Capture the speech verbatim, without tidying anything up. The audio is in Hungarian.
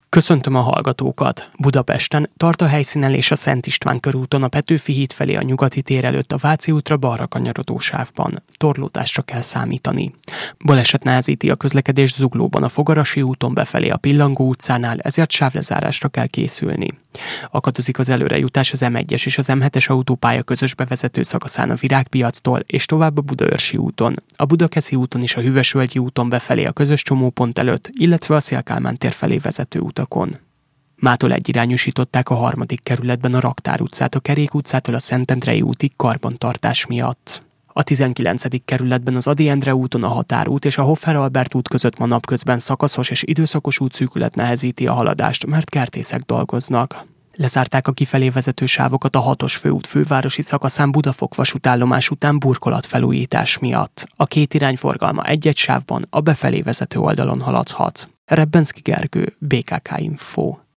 Köszöntöm a hallgatókat! Budapesten tart a helyszínen és a Szent István körúton a Petőfi híd felé a Nyugati tér előtt a Váci útra balra kanyarodó sávban. Torlódásra kell számítani. Baleset nehezíti a közlekedést Zuglóban a Fogarasi úton befelé a Pillangó utcánál, ezért sávlezárásra kell készülni. Akadozik az előrejutás az em egyes és az em hetes autópálya közös bevezető szakaszán a Virágpiactól és tovább a Budaörsi úton, a Budakeszi úton és a Hűvösvölgyi úton befelé a közös csomópont előtt, illetve a Széll-Kálmán tér felé vezető utakon. Mától egyirányosították a harmadik kerületben a Raktár utcát a Kerék utcától a Szentendrei útig karbantartás miatt. A tizenkilencedik kerületben az Ady Endre úton a Határút és a Hoffer Albert út között ma napközben szakaszos és időszakos útszűkület nehezíti a haladást, mert kertészek dolgoznak. Lezárták a kifelé vezető sávokat a hatos főút fővárosi szakaszán Budafok vasútállomás után burkolatfelújítás miatt. A két irányforgalma egy-egy sávban a befelé vezető oldalon haladhat. Rebbenszky Gergő, bé ká ká Info.